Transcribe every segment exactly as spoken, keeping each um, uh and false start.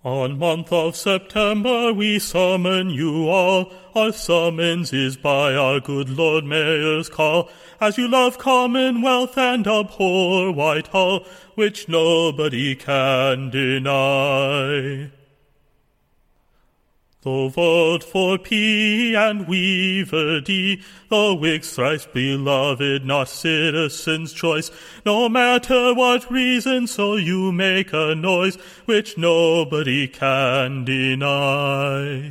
On month of September we summon you all. Our summons is by our good Lord Mayor's call, as you love commonwealth and abhor Whitehall, which nobody can deny. Though vote for P and Weaver D, the Whigs thrice beloved, not citizens' choice, no matter what reason, so you make a noise, which nobody can deny.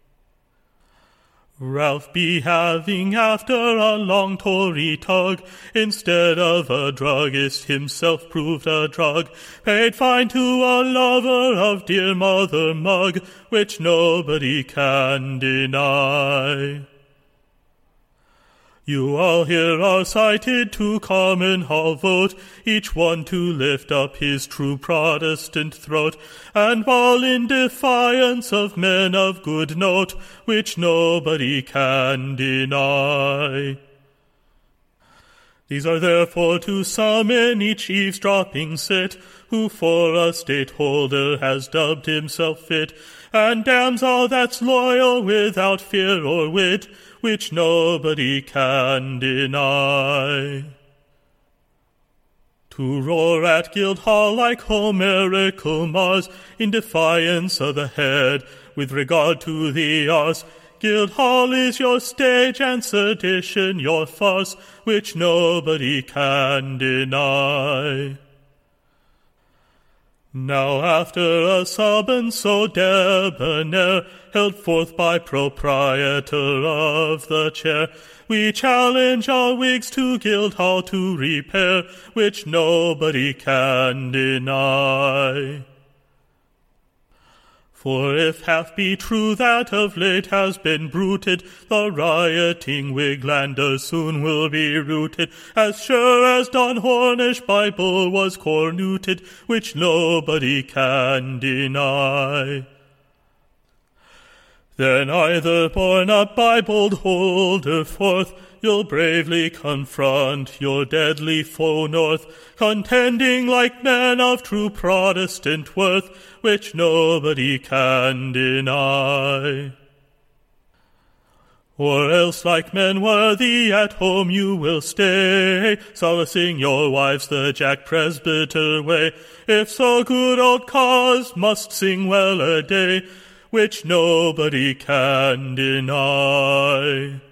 Ralph be having after a long Tory tug, instead of a druggist himself proved a drug, paid fine to a lover of dear Mother Mug, which nobody can deny. You all here are cited to common hall vote, each one to lift up his true Protestant throat, and bawl in defiance of men of good note, which nobody can deny. These are therefore to summon each eavesdropping cit, who for a stateholder has dubbed himself fit, and damns all that's loyal without fear or wit, which nobody can deny. To roar at Guildhall like Homerical Mars, in defiance of the head, with regard to the arse, Guildhall is your stage and sedition your farce, which nobody can deny. Now after a summons so debonair, held forth by proprietor of the chair, we challenge our Whigs to Guildhall to repair, which nobody can deny. For if half be true that of late has been bruited, the rioting Whiglanders soon will be rooted, as sure as Don Hornish Bible was cornuted, which nobody can deny. Then either borne up by bold Holder forth, you'll bravely confront your deadly foe north, contending like men of true Protestant worth, which nobody can deny. Or else like men worthy at home you will stay, solacing your wives the Jack Presbyter way, if so good old cause must sing well a day, which nobody can deny.